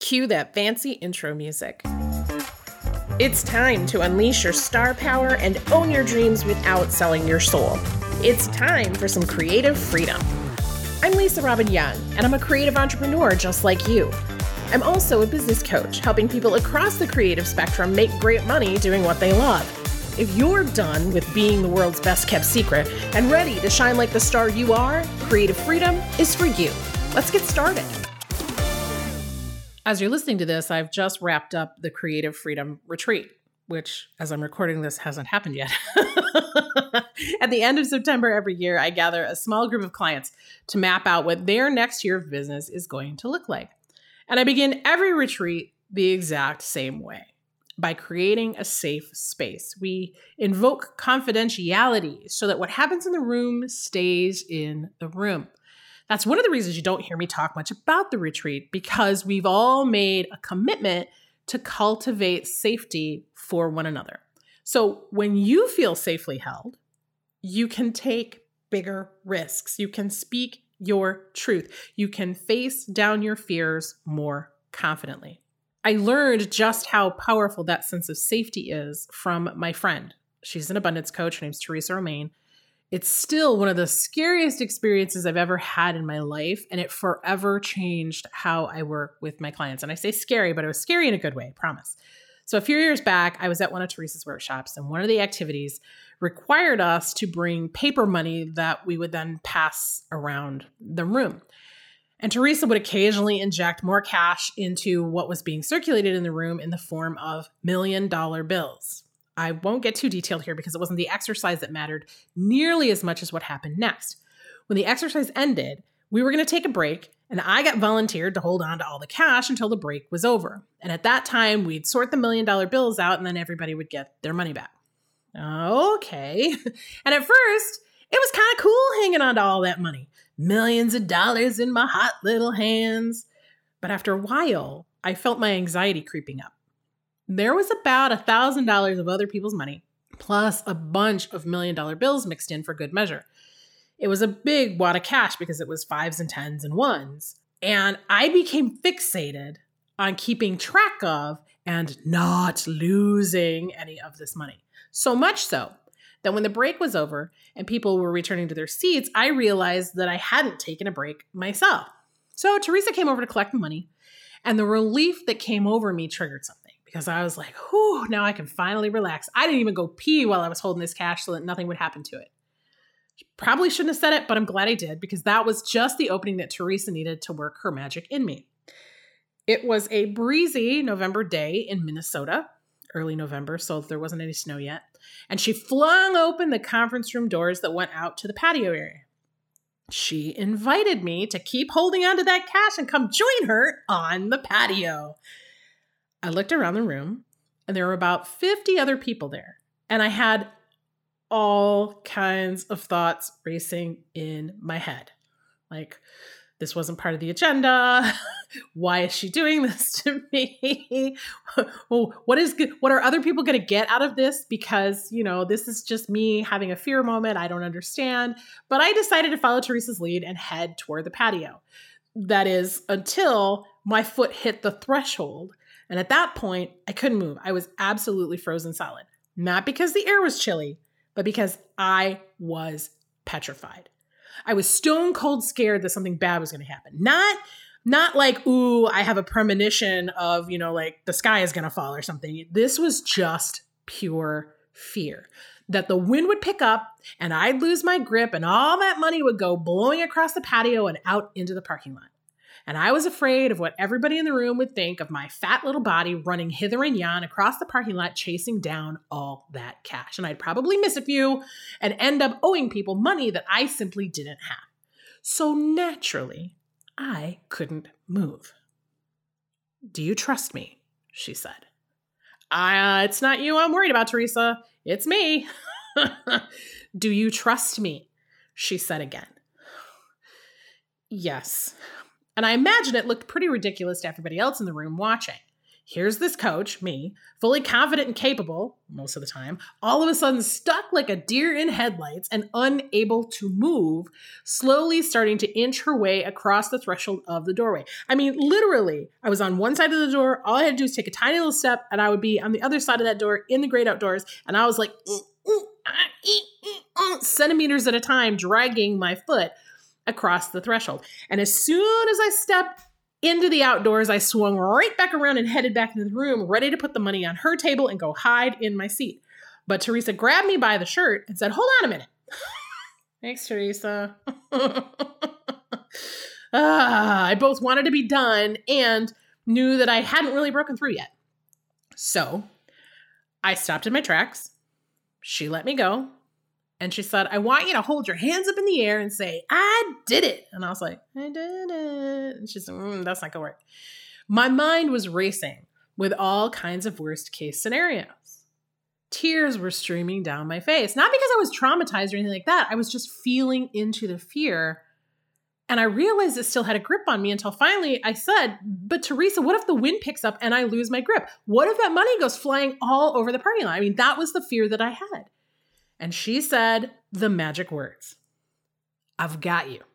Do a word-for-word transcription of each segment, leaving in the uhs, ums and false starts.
Cue that fancy intro music. It's time to unleash your star power and own your dreams without selling your soul. It's time for some creative freedom. I'm Lisa Robin Young, and I'm a creative entrepreneur just like you. I'm also a business coach, helping people across the creative spectrum make great money doing what they love. If you're done with being the world's best kept secret and ready to shine like the star you are, creative freedom is for you. Let's get started. As you're listening to this, I've just wrapped up the Creative Freedom Retreat, which, as I'm recording this, hasn't happened yet. At the end of September every year, I gather a small group of clients to map out what their next year of business is going to look like. And I begin every retreat the exact same way, by creating a safe space. We invoke confidentiality so that what happens in the room stays in the room. That's one of the reasons you don't hear me talk much about the retreat, because we've all made a commitment to cultivate safety for one another. So when you feel safely held, you can take bigger risks. You can speak your truth. You can face down your fears more confidently. I learned just how powerful that sense of safety is from my friend. She's an abundance coach. Her name's Teresa Romaine. It's still one of the scariest experiences I've ever had in my life, and it forever changed how I work with my clients. And I say scary, but it was scary in a good way, I promise. So a few years back, I was at one of Teresa's workshops, and one of the activities required us to bring paper money that we would then pass around the room. And Teresa would occasionally inject more cash into what was being circulated in the room in the form of million dollar bills. I won't get too detailed here because it wasn't the exercise that mattered nearly as much as what happened next. When the exercise ended, we were going to take a break, and I got volunteered to hold on to all the cash until the break was over. And at that time, we'd sort the million dollar bills out, and then everybody would get their money back. Okay. And at first, it was kind of cool hanging on to all that money. Millions of dollars in my hot little hands. But after a while, I felt my anxiety creeping up. There was about one thousand dollars of other people's money, plus a bunch of million dollar bills mixed in for good measure. It was a big wad of cash because it was fives and tens and ones. And I became fixated on keeping track of and not losing any of this money. So much so that when the break was over and people were returning to their seats, I realized that I hadn't taken a break myself. So Teresa came over to collect the money, and the relief that came over me triggered something. Because I was like, whew, now I can finally relax. I didn't even go pee while I was holding this cash so that nothing would happen to it. Probably shouldn't have said it, but I'm glad I did, because that was just the opening that Teresa needed to work her magic in me. It was a breezy November day in Minnesota, early November, so there wasn't any snow yet. And she flung open the conference room doors that went out to the patio area. She invited me to keep holding onto that cash and come join her on the patio. I looked around the room, and there were about fifty other people there. And I had all kinds of thoughts racing in my head. Like, this wasn't part of the agenda. Why is she doing this to me? Well, what is good? What are other people going to get out of this? Because, you know, this is just me having a fear moment. I don't understand. But I decided to follow Teresa's lead and head toward the patio. That is, until my foot hit the threshold. And at that point, I couldn't move. I was absolutely frozen solid. Not because the air was chilly, but because I was petrified. I was stone cold scared that something bad was going to happen. Not, not like, ooh, I have a premonition of, you know, like the sky is going to fall or something. This was just pure fear that the wind would pick up and I'd lose my grip and all that money would go blowing across the patio and out into the parking lot. And I was afraid of what everybody in the room would think of my fat little body running hither and yon across the parking lot, chasing down all that cash. And I'd probably miss a few and end up owing people money that I simply didn't have. So naturally, I couldn't move. "Do you trust me?" she said. Uh, it's not you I'm worried about, Teresa. It's me. "Do you trust me?" she said again. Yes. And I imagine it looked pretty ridiculous to everybody else in the room watching. Here's this coach, me, fully confident and capable, most of the time, all of a sudden stuck like a deer in headlights and unable to move, slowly starting to inch her way across the threshold of the doorway. I mean, literally, I was on one side of the door. All I had to do was take a tiny little step and I would be on the other side of that door in the great outdoors. And I was like, mm, mm, ah, ee, ee, mm, centimeters at a time, dragging my foot across the threshold. And as soon as I stepped into the outdoors, I swung right back around and headed back into the room, ready to put the money on her table and go hide in my seat. But Teresa grabbed me by the shirt and said, hold on a minute. Thanks, Teresa. ah, I both wanted to be done and knew that I hadn't really broken through yet. So I stopped in my tracks. She let me go. And she said, I want you to hold your hands up in the air and say, I did it. And I was like, I did it. And she said, mm, that's not going to work. My mind was racing with all kinds of worst case scenarios. Tears were streaming down my face. Not because I was traumatized or anything like that. I was just feeling into the fear. And I realized it still had a grip on me until finally I said, but Teresa, what if the wind picks up and I lose my grip? What if that money goes flying all over the parking lot? I mean, that was the fear that I had. And she said the magic words, I've got you.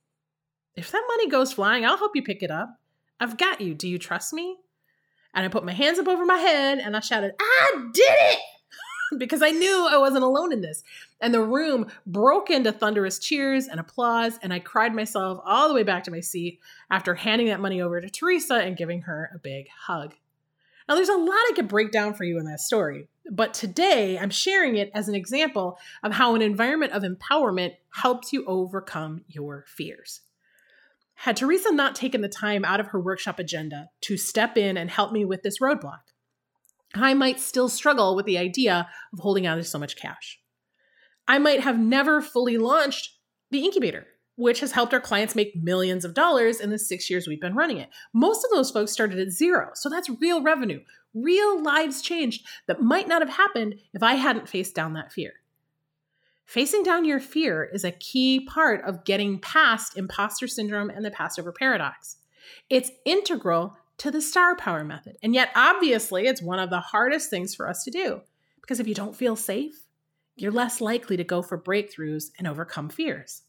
If that money goes flying, I'll help you pick it up. I've got you. Do you trust me? And I put my hands up over my head and I shouted, I did it! Because I knew I wasn't alone in this. And the room broke into thunderous cheers and applause. And I cried myself all the way back to my seat after handing that money over to Teresa and giving her a big hug. Now, there's a lot I could break down for you in that story, but today I'm sharing it as an example of how an environment of empowerment helps you overcome your fears. Had Teresa not taken the time out of her workshop agenda to step in and help me with this roadblock, I might still struggle with the idea of holding on to so much cash. I might have never fully launched the incubator, which has helped our clients make millions of dollars in the six years we've been running it. Most of those folks started at zero. So that's real revenue, real lives changed that might not have happened if I hadn't faced down that fear. Facing down your fear is a key part of getting past imposter syndrome and the Passover paradox. It's integral to the star power method. And yet, obviously, it's one of the hardest things for us to do because if you don't feel safe, you're less likely to go for breakthroughs and overcome fears.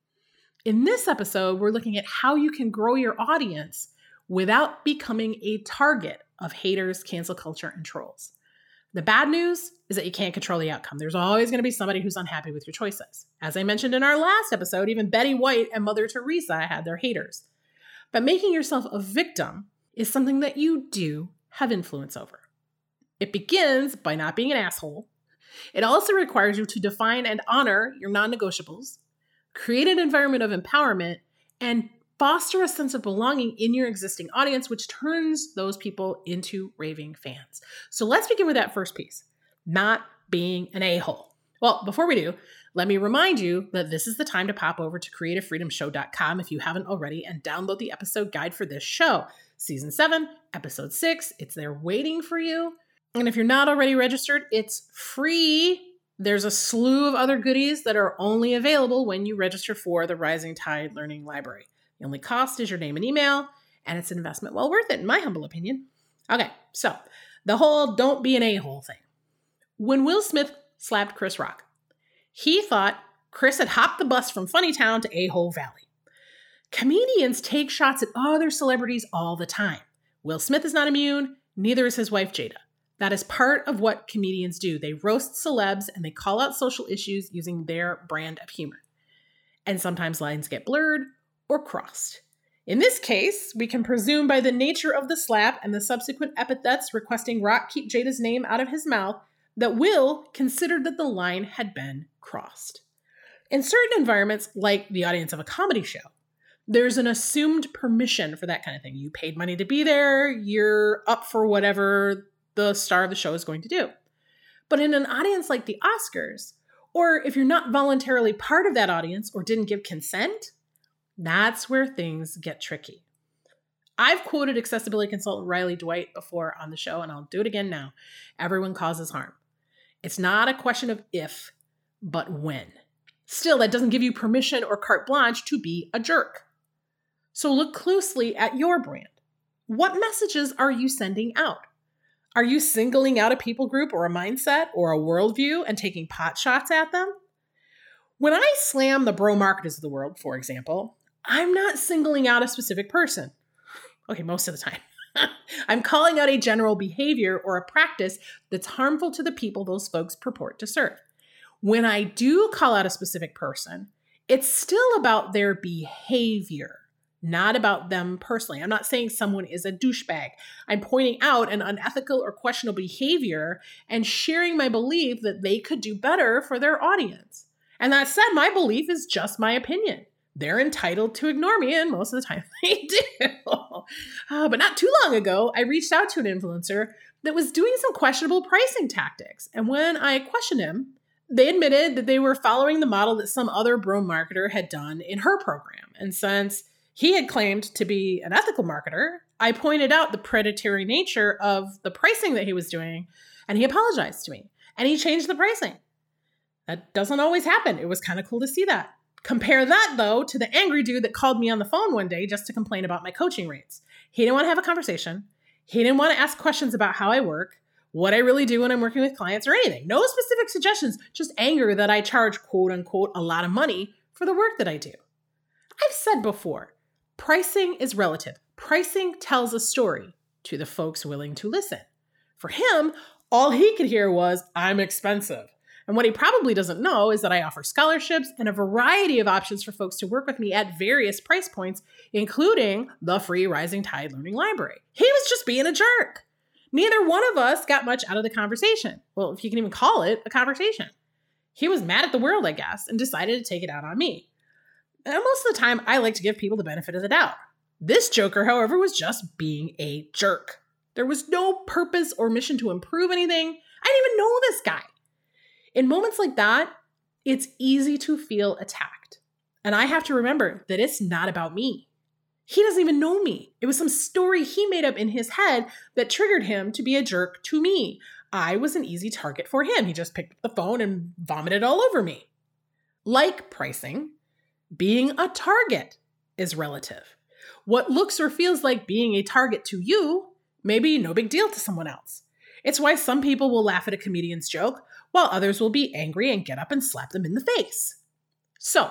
In this episode, we're looking at how you can grow your audience without becoming a target of haters, cancel culture, and trolls. The bad news is that you can't control the outcome. There's always going to be somebody who's unhappy with your choices. As I mentioned in our last episode, even Betty White and Mother Teresa had their haters. But making yourself a victim is something that you do have influence over. It begins by not being an asshole. It also requires you to define and honor your non-negotiables, create an environment of empowerment, and foster a sense of belonging in your existing audience, which turns those people into raving fans. So let's begin with that first piece, not being an a-hole. Well, before we do, let me remind you that this is the time to pop over to creative freedom show dot com if you haven't already and download the episode guide for this show. Season seven, episode six, it's there waiting for you. And if you're not already registered, it's free. There's a slew of other goodies that are only available when you register for the Rising Tide Learning Library. The only cost is your name and email, and it's an investment well worth it, in my humble opinion. Okay, so the whole don't be an a-hole thing. When Will Smith slapped Chris Rock, he thought Chris had hopped the bus from Funnytown to A-Hole Valley. Comedians take shots at other celebrities all the time. Will Smith is not immune, neither is his wife Jada. That is part of what comedians do. They roast celebs and they call out social issues using their brand of humor. And sometimes lines get blurred or crossed. In this case, we can presume by the nature of the slap and the subsequent epithets requesting Rock keep Jada's name out of his mouth that Will considered that the line had been crossed. In certain environments, like the audience of a comedy show, there's an assumed permission for that kind of thing. You paid money to be there, you're up for whatever the star of the show is going to do. But in an audience like the Oscars, or if you're not voluntarily part of that audience or didn't give consent, that's where things get tricky. I've quoted accessibility consultant Riley Dwight before on the show, and I'll do it again now. Everyone causes harm. It's not a question of if, but when. Still, that doesn't give you permission or carte blanche to be a jerk. So look closely at your brand. What messages are you sending out? Are you singling out a people group or a mindset or a worldview and taking pot shots at them? When I slam the bro marketers of the world, for example, I'm not singling out a specific person. Okay, most of the time. I'm calling out a general behavior or a practice that's harmful to the people those folks purport to serve. When I do call out a specific person, it's still about their behavior, not about them personally. I'm not saying someone is a douchebag. I'm pointing out an unethical or questionable behavior and sharing my belief that they could do better for their audience. And that said, my belief is just my opinion. They're entitled to ignore me, and most of the time they do. Uh, but not too long ago, I reached out to an influencer that was doing some questionable pricing tactics. And when I questioned him, they admitted that they were following the model that some other bro marketer had done in her program. And since he had claimed to be an ethical marketer, I pointed out the predatory nature of the pricing that he was doing, and he apologized to me, and he changed the pricing. That doesn't always happen. It was kind of cool to see that. Compare that, though, to the angry dude that called me on the phone one day just to complain about my coaching rates. He didn't want to have a conversation. He didn't want to ask questions about how I work, what I really do when I'm working with clients, or anything. No specific suggestions, just anger that I charge, quote unquote, a lot of money for the work that I do. I've said before, pricing is relative. Pricing tells a story to the folks willing to listen. For him, all he could hear was, I'm expensive. And what he probably doesn't know is that I offer scholarships and a variety of options for folks to work with me at various price points, including the free Rising Tide Learning Library. He was just being a jerk. Neither one of us got much out of the conversation. Well, if you can even call it a conversation. He was mad at the world, I guess, and decided to take it out on me. And most of the time, I like to give people the benefit of the doubt. This joker, however, was just being a jerk. There was no purpose or mission to improve anything. I didn't even know this guy. In moments like that, it's easy to feel attacked. And I have to remember that it's not about me. He doesn't even know me. It was some story he made up in his head that triggered him to be a jerk to me. I was an easy target for him. He just picked up the phone and vomited all over me. Like pricing, being a target is relative. What looks or feels like being a target to you may be no big deal to someone else. It's why some people will laugh at a comedian's joke, while others will be angry and get up and slap them in the face. So,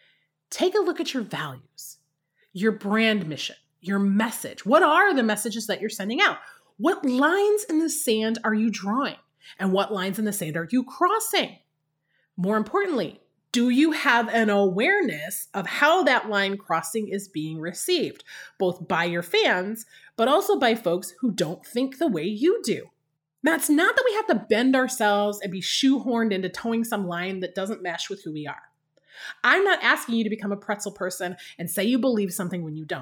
take a look at your values, your brand mission, your message. What are the messages that you're sending out? What lines in the sand are you drawing? And what lines in the sand are you crossing? More importantly, do you have an awareness of how that line crossing is being received, both by your fans, but also by folks who don't think the way you do? That's not that we have to bend ourselves and be shoehorned into towing some line that doesn't mesh with who we are. I'm not asking you to become a pretzel person and say you believe something when you don't.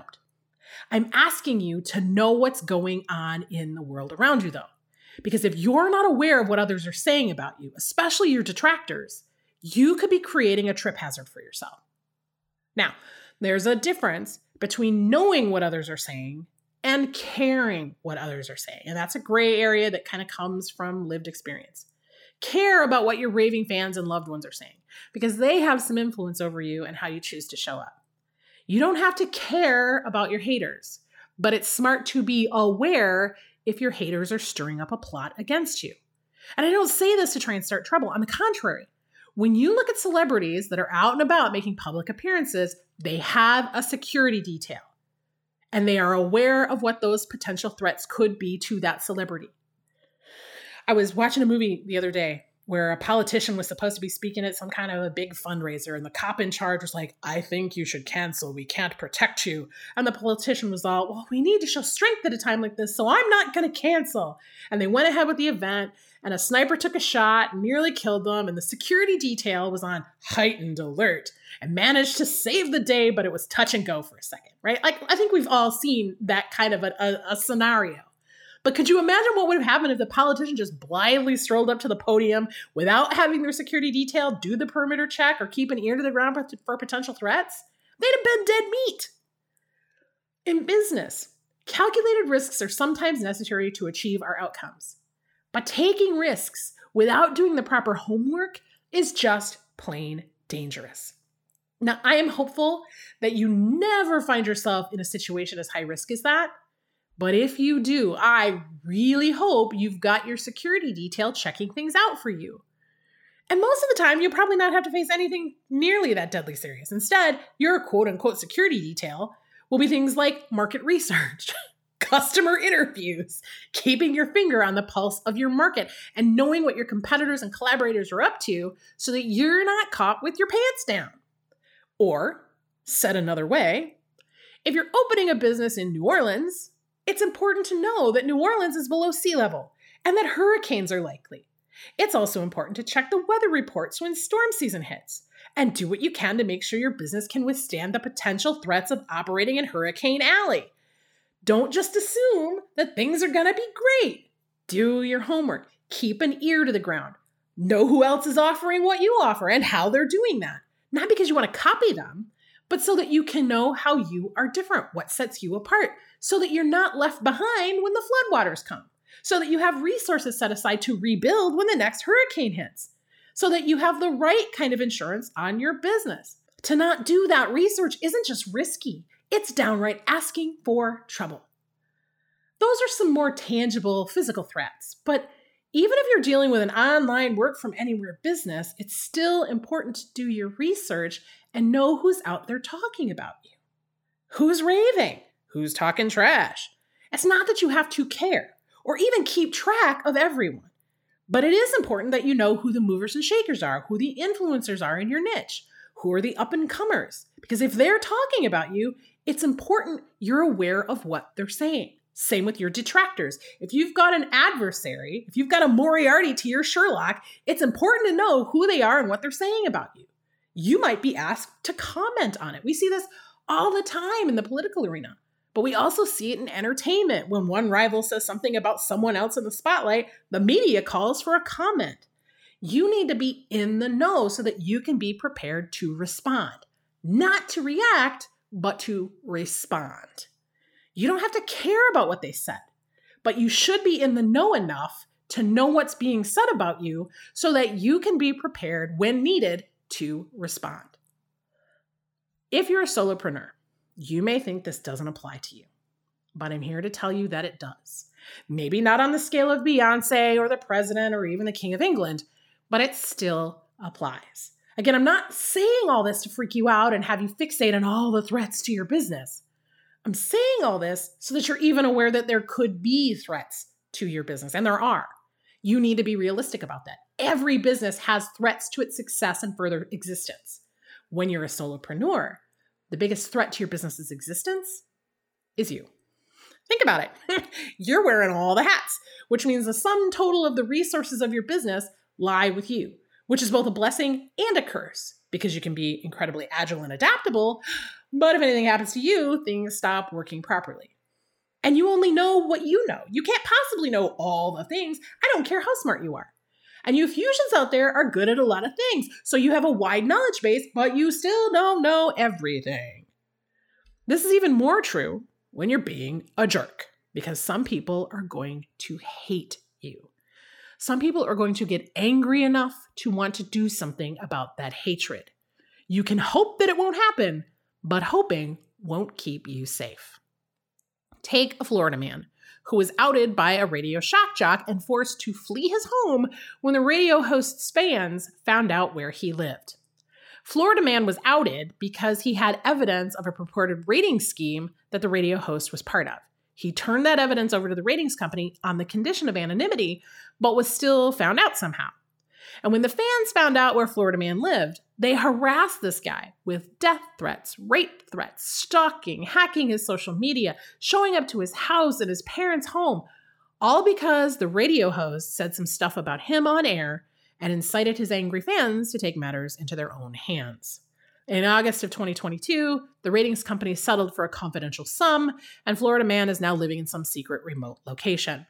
I'm asking you to know what's going on in the world around you, though. Because if you're not aware of what others are saying about you, especially your detractors, you could be creating a trip hazard for yourself. Now, there's a difference between knowing what others are saying and caring what others are saying. And that's a gray area that kind of comes from lived experience. Care about what your raving fans and loved ones are saying, because they have some influence over you and how you choose to show up. You don't have to care about your haters, but it's smart to be aware if your haters are stirring up a plot against you. And I don't say this to try and start trouble. On the contrary, when you look at celebrities that are out and about making public appearances, they have a security detail. And they are aware of what those potential threats could be to that celebrity. I was watching a movie the other day where a politician was supposed to be speaking at some kind of a big fundraiser, and the cop in charge was like, I think you should cancel. We can't protect you. And the politician was all, well, we need to show strength at a time like this, so I'm not going to cancel. And they went ahead with the event, and a sniper took a shot and nearly killed them, and the security detail was on heightened alert and managed to save the day, but it was touch and go for a second, right? Like, I think we've all seen that kind of a, a, a scenario. But could you imagine what would have happened if the politician just blindly strolled up to the podium without having their security detail do the perimeter check or keep an ear to the ground for potential threats? They'd have been dead meat. In business, calculated risks are sometimes necessary to achieve our outcomes. But taking risks without doing the proper homework is just plain dangerous. Now, I am hopeful that you never find yourself in a situation as high risk as that, But if you do, I really hope you've got your security detail checking things out for you. And most of the time, you'll probably not have to face anything nearly that deadly serious. Instead, your quote-unquote security detail will be things like market research, customer interviews, keeping your finger on the pulse of your market, and knowing what your competitors and collaborators are up to so that you're not caught with your pants down. Or, said another way, if you're opening a business in New Orleans, it's important to know that New Orleans is below sea level and that hurricanes are likely. It's also important to check the weather reports when storm season hits and do what you can to make sure your business can withstand the potential threats of operating in Hurricane Alley. Don't just assume that things are going to be great. Do your homework. Keep an ear to the ground. Know who else is offering what you offer and how they're doing that. Not because you want to copy them, but so that you can know how you are different, what sets you apart, so that you're not left behind when the floodwaters come, so that you have resources set aside to rebuild when the next hurricane hits, so that you have the right kind of insurance on your business. To not do that research isn't just risky, it's downright asking for trouble. Those are some more tangible physical threats, but even if you're dealing with an online work from anywhere business, it's still important to do your research and know who's out there talking about you. Who's raving? Who's talking trash? It's not that you have to care or even keep track of everyone, but it is important that you know who the movers and shakers are, who the influencers are in your niche, who are the up-and-comers, because if they're talking about you, it's important you're aware of what they're saying. Same with your detractors. If you've got an adversary, if you've got a Moriarty to your Sherlock, it's important to know who they are and what they're saying about you. You might be asked to comment on it. We see this all the time in the political arena, but we also see it in entertainment. When one rival says something about someone else in the spotlight, the media calls for a comment. You need to be in the know so that you can be prepared to respond, not to react, but to respond. You don't have to care about what they said, but you should be in the know enough to know what's being said about you so that you can be prepared when needed to respond. If you're a solopreneur, you may think this doesn't apply to you, but I'm here to tell you that it does. Maybe not on the scale of Beyonce or the president or even the King of England, but it still applies. Again, I'm not saying all this to freak you out and have you fixate on all the threats to your business. I'm saying all this so that you're even aware that there could be threats to your business, and there are. You need to be realistic about that. Every business has threats to its success and further existence. When you're a solopreneur, the biggest threat to your business's existence is you. Think about it. You're wearing all the hats, which means the sum total of the resources of your business lie with you, which is both a blessing and a curse because you can be incredibly agile and adaptable, but if anything happens to you, things stop working properly. And you only know what you know. You can't possibly know all the things. I don't care how smart you are. And you fusions out there are good at a lot of things. So you have a wide knowledge base, but you still don't know everything. This is even more true when you're being a jerk, because some people are going to hate you. Some people are going to get angry enough to want to do something about that hatred. You can hope that it won't happen, but hoping won't keep you safe. Take a Florida man who was outed by a radio shock jock and forced to flee his home when the radio host's fans found out where he lived. Florida man was outed because he had evidence of a purported rating scheme that the radio host was part of. He turned that evidence over to the ratings company on the condition of anonymity, but was still found out somehow. And when the fans found out where Florida man lived, they harassed this guy with death threats, rape threats, stalking, hacking his social media, showing up to his house and his parents' home, all because the radio host said some stuff about him on air and incited his angry fans to take matters into their own hands. In August of twenty twenty-two, the ratings company settled for a confidential sum, and Florida man is now living in some secret remote location.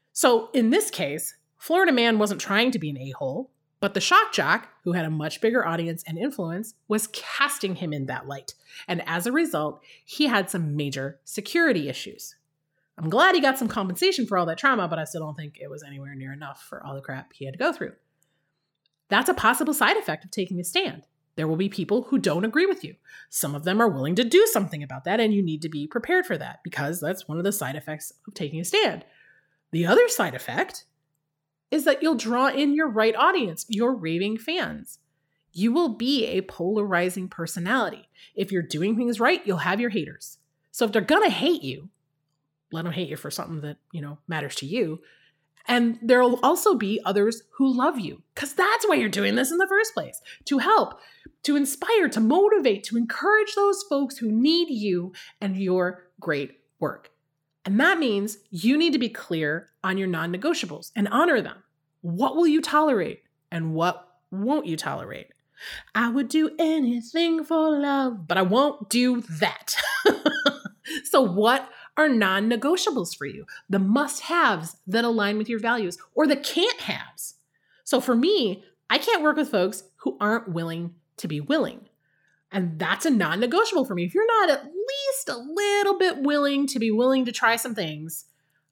So in this case, Florida man wasn't trying to be an a-hole, but the shock jock, who had a much bigger audience and influence, was casting him in that light. And as a result, he had some major security issues. I'm glad he got some compensation for all that trauma, but I still don't think it was anywhere near enough for all the crap he had to go through. That's a possible side effect of taking a stand. There will be people who don't agree with you. Some of them are willing to do something about that, and you need to be prepared for that because that's one of the side effects of taking a stand. The other side effect is that you'll draw in your right audience, your raving fans. You will be a polarizing personality. If you're doing things right, you'll have your haters. So if they're going to hate you, let them hate you for something that, you know, matters to you. And there'll also be others who love you because that's why you're doing this in the first place, to help, to inspire, to motivate, to encourage those folks who need you and your great work. And that means you need to be clear on your non-negotiables and honor them. What will you tolerate and what won't you tolerate? I would do anything for love, but I won't do that. So what are non-negotiables for you? The must-haves that align with your values or the can't-haves. So for me, I can't work with folks who aren't willing to be willing. And that's a non-negotiable for me. If you're not at least a little bit willing to be willing to try some things,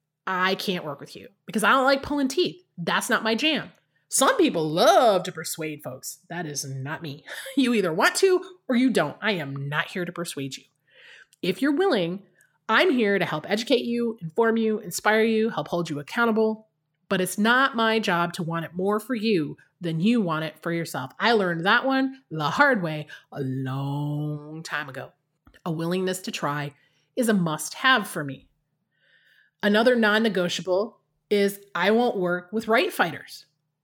I can't work with you because I don't like pulling teeth. That's not my jam. Some people love to persuade folks. That is not me. You either want to or you don't. I am not here to persuade you. If you're willing, I'm here to help educate you, inform you, inspire you, help hold you accountable. But it's not my job to want it more for you than you want it for yourself. I learned that one the hard way a long time ago. A willingness to try is a must-have for me. Another non-negotiable is I won't work with right fighters.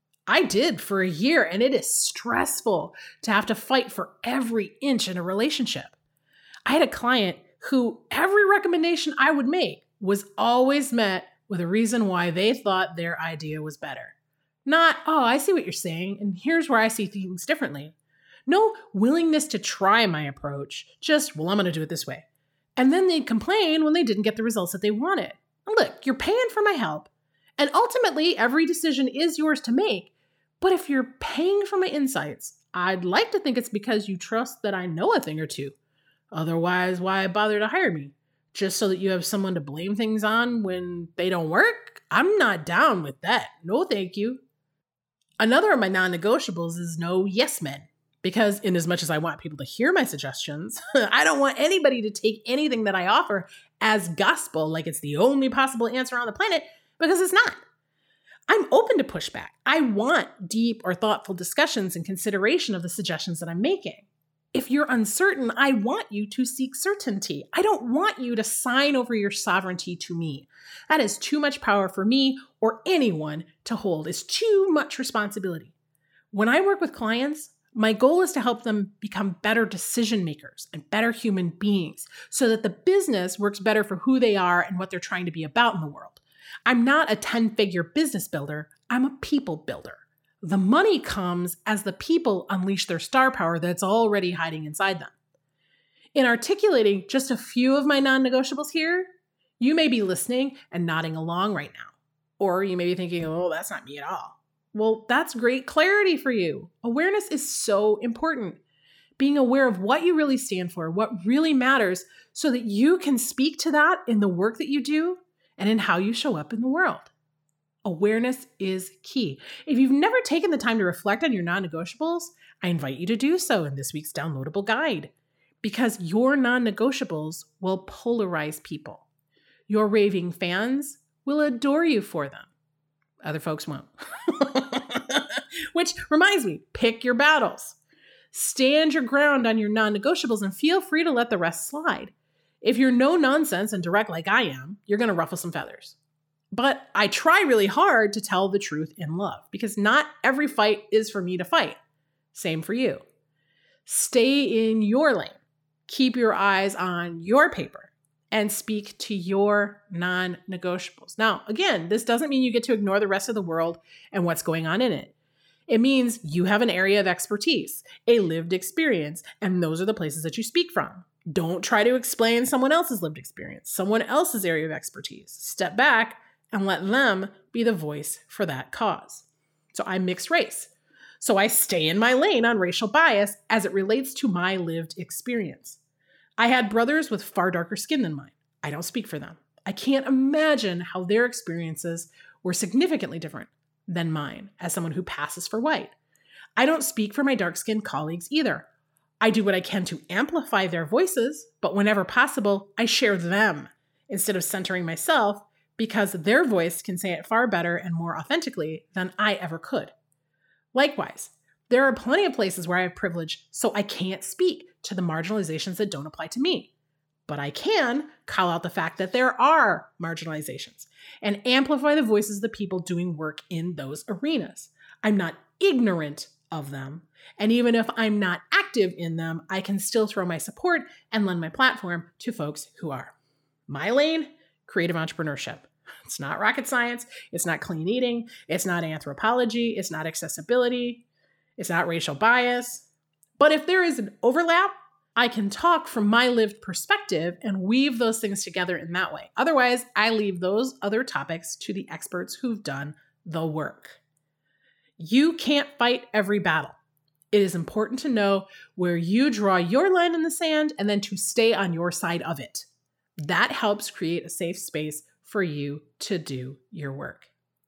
I did for a year, and it is stressful to have to fight for every inch in a relationship. I had a client who every recommendation I would make was always met with a reason why they thought their idea was better. Not, oh, I see what you're saying, and here's where I see things differently. No willingness to try my approach, just, well, I'm going to do it this way. And then they'd complain when they didn't get the results that they wanted. Look, you're paying for my help, and ultimately every decision is yours to make. But if you're paying for my insights, I'd like to think it's because you trust that I know a thing or two. Otherwise, why bother to hire me? Just so that you have someone to blame things on when they don't work? I'm not down with that. No, thank you. Another of my non-negotiables is no yes men. Because in as much as I want people to hear my suggestions, I don't want anybody to take anything that I offer as gospel, like it's the only possible answer on the planet, because it's not. I'm open to pushback. I want deep or thoughtful discussions and consideration of the suggestions that I'm making. If you're uncertain, I want you to seek certainty. I don't want you to sign over your sovereignty to me. That is too much power for me or anyone to hold. It's too much responsibility. When I work with clients, my goal is to help them become better decision makers and better human beings so that the business works better for who they are and what they're trying to be about in the world. I'm not a ten-figure business builder. I'm a people builder. The money comes as the people unleash their star power that's already hiding inside them. In articulating just a few of my non-negotiables here, you may be listening and nodding along right now. Or you may be thinking, oh, that's not me at all. Well, that's great clarity for you. Awareness is so important. Being aware of what you really stand for, what really matters, so that you can speak to that in the work that you do and in how you show up in the world. Awareness is key. If you've never taken the time to reflect on your non-negotiables, I invite you to do so in this week's downloadable guide, because your non-negotiables will polarize people. Your raving fans will adore you for them. Other folks won't. Which reminds me, pick your battles. Stand your ground on your non-negotiables and feel free to let the rest slide. If you're no nonsense and direct like I am, you're going to ruffle some feathers. But I try really hard to tell the truth in love because not every fight is for me to fight. Same for you. Stay in your lane. Keep your eyes on your paper and speak to your non-negotiables. Now, again, this doesn't mean you get to ignore the rest of the world and what's going on in it. It means you have an area of expertise, a lived experience, and those are the places that you speak from. Don't try to explain someone else's lived experience, someone else's area of expertise. Step back and let them be the voice for that cause. So I'm mixed race. So I stay in my lane on racial bias as it relates to my lived experience. I had brothers with far darker skin than mine. I don't speak for them. I can't imagine how their experiences were significantly different than mine as someone who passes for white. I don't speak for my dark-skinned colleagues either. I do what I can to amplify their voices, but whenever possible, I share them instead of centering myself because their voice can say it far better and more authentically than I ever could. Likewise, there are plenty of places where I have privilege, so I can't speak to the marginalizations that don't apply to me. But I can call out the fact that there are marginalizations and amplify the voices of the people doing work in those arenas. I'm not ignorant of them. And even if I'm not active in them, I can still throw my support and lend my platform to folks who are. My lane, creative entrepreneurship. It's not rocket science. It's not clean eating. It's not anthropology. It's not accessibility. It's not racial bias. But if there is an overlap, I can talk from my lived perspective and weave those things together in that way. Otherwise, I leave those other topics to the experts who've done the work. You can't fight every battle. It is important to know where you draw your line in the sand and then to stay on your side of it. That helps create a safe space for you to do your work.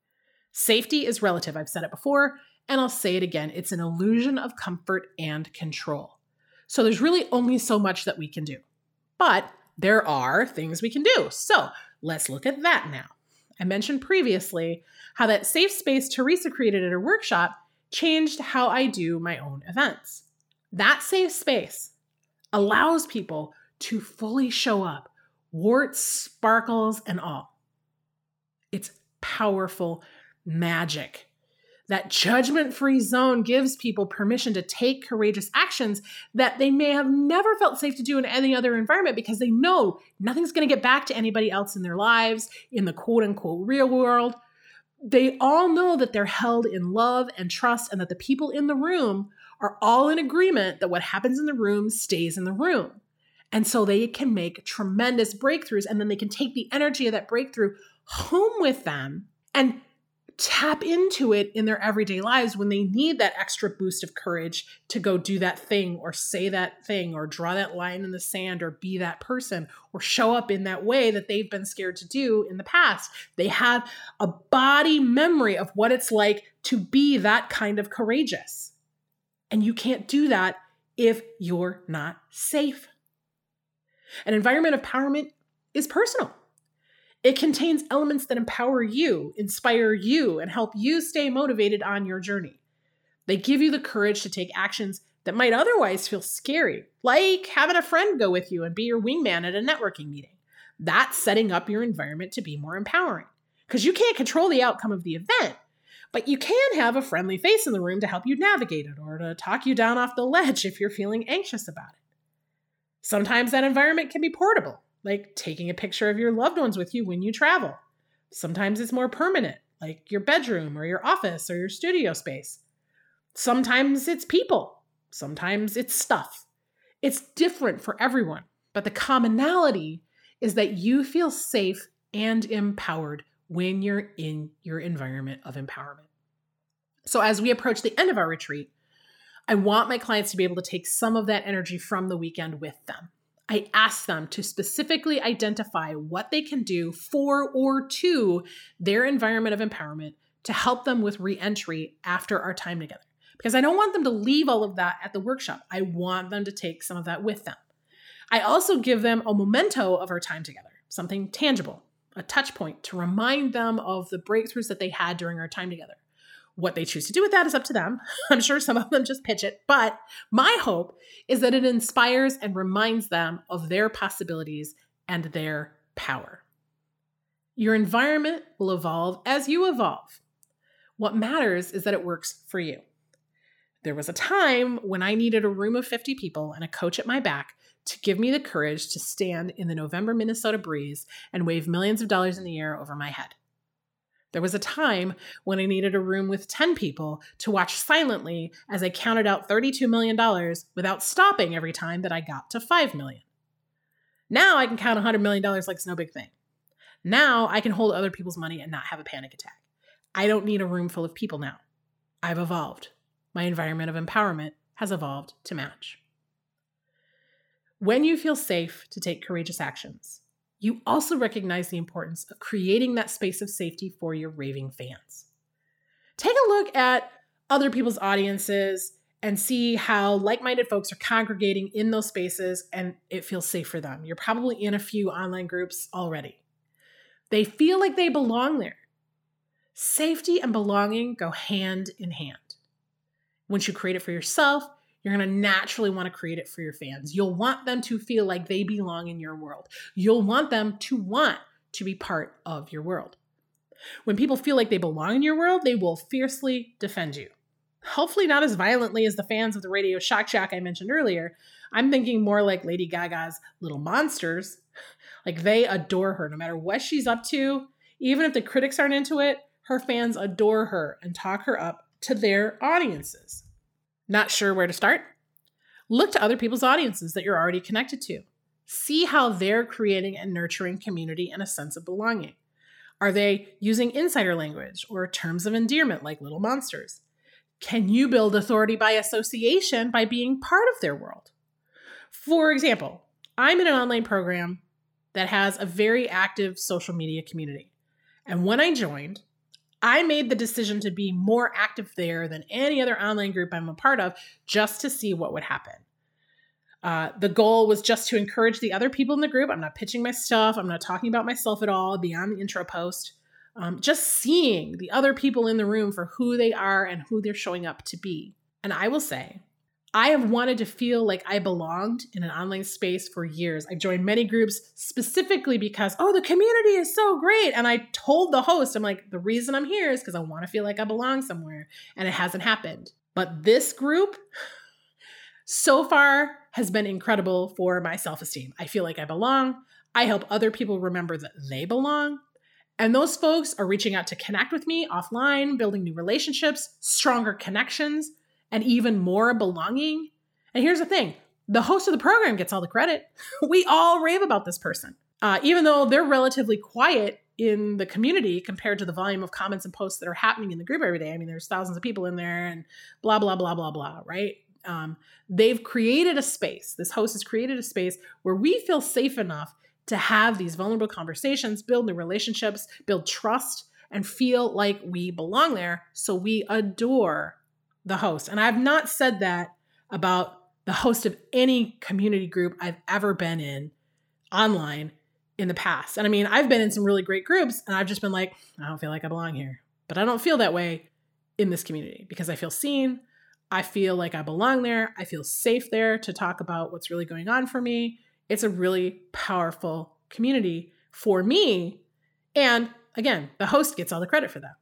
Safety is relative. I've said it before, and I'll say it again. It's an illusion of comfort and control. So there's really only so much that we can do. But there are things we can do. So let's look at that now. I mentioned previously how that safe space Teresa created at her workshop changed how I do my own events. That safe space allows people to fully show up, warts, sparkles, and all. It's powerful magic. That judgment-free zone gives people permission to take courageous actions that they may have never felt safe to do in any other environment because they know nothing's going to get back to anybody else in their lives, in the quote-unquote real world. They all know that they're held in love and trust and that the people in the room are all in agreement that what happens in the room stays in the room. And so they can make tremendous breakthroughs, and then they can take the energy of that breakthrough home with them and tap into it in their everyday lives when they need that extra boost of courage to go do that thing or say that thing or draw that line in the sand or be that person or show up in that way that they've been scared to do in the past. They have a body memory of what it's like to be that kind of courageous. And you can't do that if you're not safe. An environment of empowerment is personal. It contains elements that empower you, inspire you, and help you stay motivated on your journey. They give you the courage to take actions that might otherwise feel scary, like having a friend go with you and be your wingman at a networking meeting. That's setting up your environment to be more empowering. Because you can't control the outcome of the event, but you can have a friendly face in the room to help you navigate it or to talk you down off the ledge if you're feeling anxious about it. Sometimes that environment can be portable, like taking a picture of your loved ones with you when you travel. Sometimes it's more permanent, like your bedroom or your office or your studio space. Sometimes it's people. Sometimes it's stuff. It's different for everyone, but the commonality is that you feel safe and empowered when you're in your environment of empowerment. So as we approach the end of our retreat, I want my clients to be able to take some of that energy from the weekend with them. I ask them to specifically identify what they can do for or to their environment of empowerment to help them with re-entry after our time together. Because I don't want them to leave all of that at the workshop. I want them to take some of that with them. I also give them a memento of our time together, something tangible, a touch point to remind them of the breakthroughs that they had during our time together. What they choose to do with that is up to them. I'm sure some of them just pitch it, but my hope is that it inspires and reminds them of their possibilities and their power. Your environment will evolve as you evolve. What matters is that it works for you. There was a time when I needed a room of fifty people and a coach at my back to give me the courage to stand in the November Minnesota breeze and wave millions of dollars in the air over my head. There was a time when I needed a room with ten people to watch silently as I counted out thirty-two million dollars without stopping every time that I got to five million dollars. Now I can count one hundred million dollars like it's no big thing. Now I can hold other people's money and not have a panic attack. I don't need a room full of people now. I've evolved. My environment of empowerment has evolved to match. When you feel safe to take courageous actions, you also recognize the importance of creating that space of safety for your raving fans. Take a look at other people's audiences and see how like-minded folks are congregating in those spaces and it feels safe for them. You're probably in a few online groups already. They feel like they belong there. Safety and belonging go hand in hand. Once you create it for yourself, you're going to naturally want to create it for your fans. You'll want them to feel like they belong in your world. You'll want them to want to be part of your world. When people feel like they belong in your world, they will fiercely defend you. Hopefully not as violently as the fans of the Radio Shock Jock I mentioned earlier. I'm thinking more like Lady Gaga's Little Monsters. Like they adore her no matter what she's up to. Even if the critics aren't into it, her fans adore her and talk her up to their audiences. Not sure where to start? Look to other people's audiences that you're already connected to. See how they're creating and nurturing community and a sense of belonging. Are they using insider language or terms of endearment like Little Monsters? Can you build authority by association by being part of their world? For example, I'm in an online program that has a very active social media community. And when I joined, I made the decision to be more active there than any other online group I'm a part of just to see what would happen. Uh, the goal was just to encourage the other people in the group. I'm not pitching my stuff. I'm not talking about myself at all beyond the intro post. Um, just seeing the other people in the room for who they are and who they're showing up to be. And I will say, I have wanted to feel like I belonged in an online space for years. I've joined many groups specifically because, oh, the community is so great. And I told the host, I'm like, the reason I'm here is because I want to feel like I belong somewhere. And it hasn't happened. But this group so far has been incredible for my self-esteem. I feel like I belong. I help other people remember that they belong. And those folks are reaching out to connect with me offline, building new relationships, stronger connections, and even more belonging. And here's the thing. The host of the program gets all the credit. We all rave about this person. Uh, even though they're relatively quiet in the community compared to the volume of comments and posts that are happening in the group every day. I mean, there's thousands of people in there and blah, blah, blah, blah, blah, right? Um, they've created a space. This host has created a space where we feel safe enough to have these vulnerable conversations, build new relationships, build trust, and feel like we belong there. So we adore the host. And I've not said that about the host of any community group I've ever been in online in the past. And I mean, I've been in some really great groups and I've just been like, I don't feel like I belong here. But I don't feel that way in this community because I feel seen. I feel like I belong there. I feel safe there to talk about what's really going on for me. It's a really powerful community for me. And again, the host gets all the credit for that.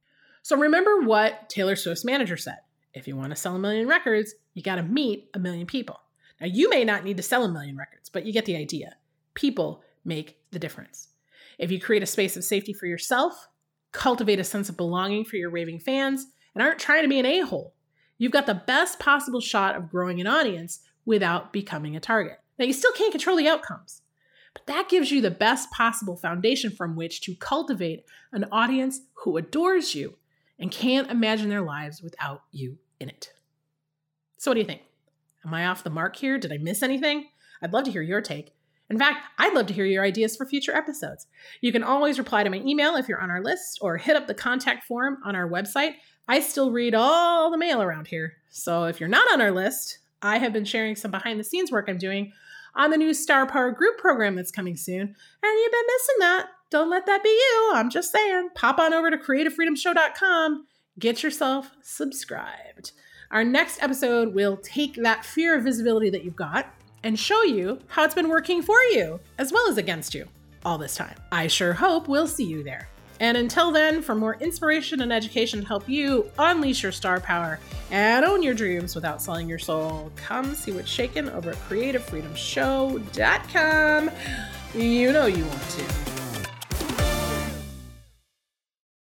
So remember what Taylor Swift's manager said. If you want to sell a million records, you got to meet a million people. Now, you may not need to sell a million records, but you get the idea. People make the difference. If you create a space of safety for yourself, cultivate a sense of belonging for your raving fans, and aren't trying to be an a-hole, you've got the best possible shot of growing an audience without becoming a target. Now, you still can't control the outcomes, but that gives you the best possible foundation from which to cultivate an audience who adores you and can't imagine their lives without you in it. So what do you think? Am I off the mark here? Did I miss anything? I'd love to hear your take. In fact, I'd love to hear your ideas for future episodes. You can always reply to my email if you're on our list or hit up the contact form on our website. I still read all the mail around here. So if you're not on our list, I have been sharing some behind the scenes work I'm doing on the new Star Power group program that's coming soon. And you've been missing that. Don't let that be you. I'm just saying. Pop on over to creative freedom show dot com. Get yourself subscribed. Our next episode will take that fear of visibility that you've got and show you how it's been working for you as well as against you all this time. I sure hope we'll see you there. And until then, for more inspiration and education to help you unleash your star power and own your dreams without selling your soul, come see what's shaking over at creative freedom show dot com. You know you want to.